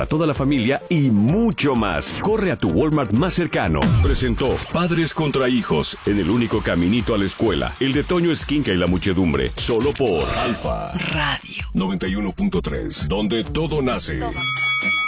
a toda la familia y mucho más. Corre a tu Walmart más cercano. Presentó Padres contra Hijos en el único caminito a la escuela. El de Toño Esquinca y la muchedumbre. Solo por Alfa Radio 91.3, donde todo nace.